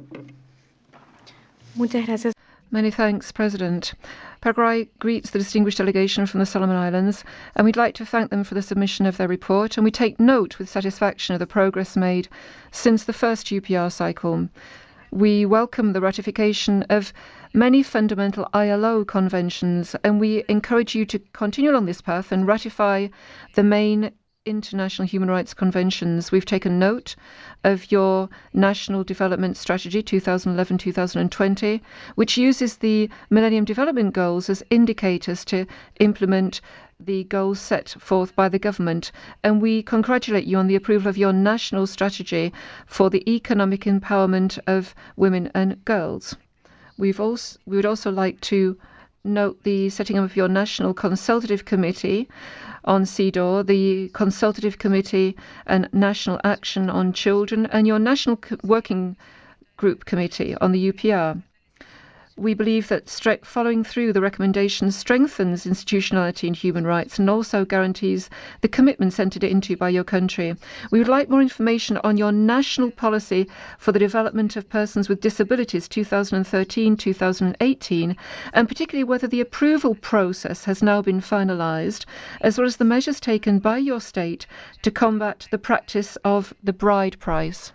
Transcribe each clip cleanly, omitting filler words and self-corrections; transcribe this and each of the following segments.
Muchas gracias. Many thanks, President. Paraguay greets the distinguished delegation from the Solomon Islands, and we'd like to thank them for the submission of their report, and we take note with satisfaction of the progress made since the first UPR cycle. We welcome the ratification of many fundamental ILO conventions, and we encourage you to continue along this path and ratify the main international human rights conventions. We've taken note of your National Development Strategy 2011-2020, which uses the Millennium Development Goals as indicators to implement the goals set forth by the government. And we congratulate you on the approval of your national strategy for the economic empowerment of women and girls. We would also like to note the setting up of your National Consultative Committee on CEDAW, the Consultative Committee and National Action on Children, and your National Working Group Committee on the UPR. We believe that following through the recommendations strengthens institutionality in human rights and also guarantees the commitments entered into by your country. We would like more information on your national policy for the development of persons with disabilities 2013-2018, and particularly whether the approval process has now been finalised, as well as the measures taken by your state to combat the practice of the bride price.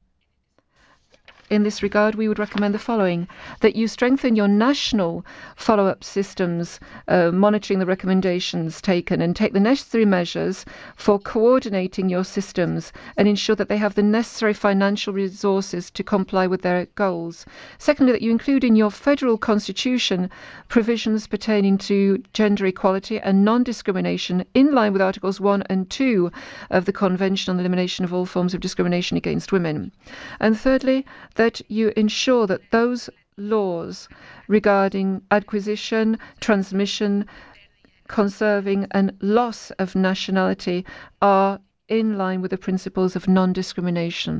In this regard, we would recommend the following: that you strengthen your national follow-up systems, monitoring the recommendations taken, and take the necessary measures for coordinating your systems and ensure that they have the necessary financial resources to comply with their goals. Secondly, that you include in your federal constitution provisions pertaining to gender equality and non-discrimination in line with Articles 1 and 2 of the Convention on the Elimination of All Forms of Discrimination Against Women. And thirdly, that you ensure that those laws regarding acquisition, transmission, conserving and loss of nationality are in line with the principles of non-discrimination.